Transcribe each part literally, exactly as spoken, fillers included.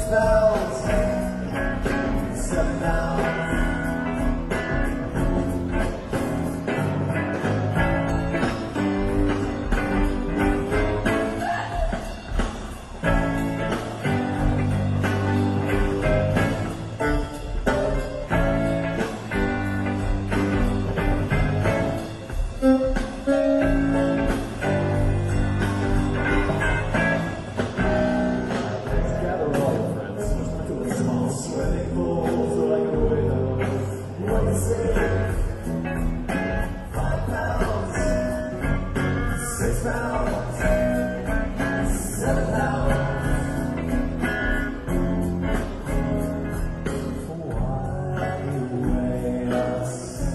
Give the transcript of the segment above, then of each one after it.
pounds, seven pounds. Sweating balls like a widow. What is it? Five pounds, six pounds, seven pounds. Why you weigh us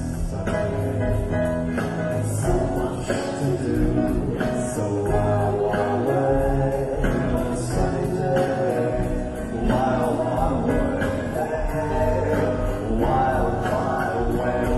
so much to do, so why, why weigh on a sunny day? Why, why weigh? Wild, wild, wild,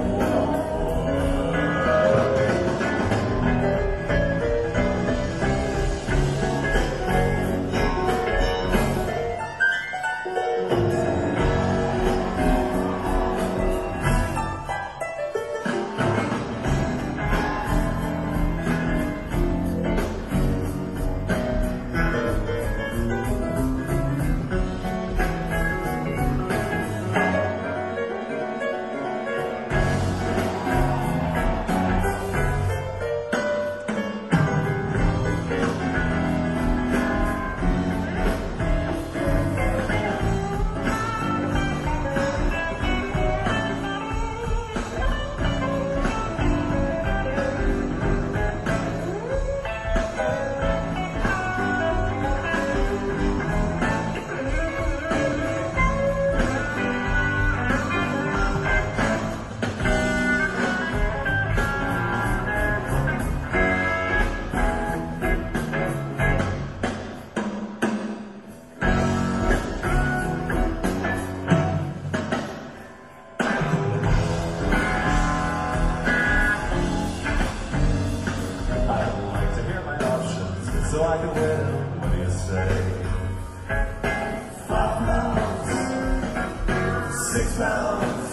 so I can win. What do you say? Five pounds, six pounds.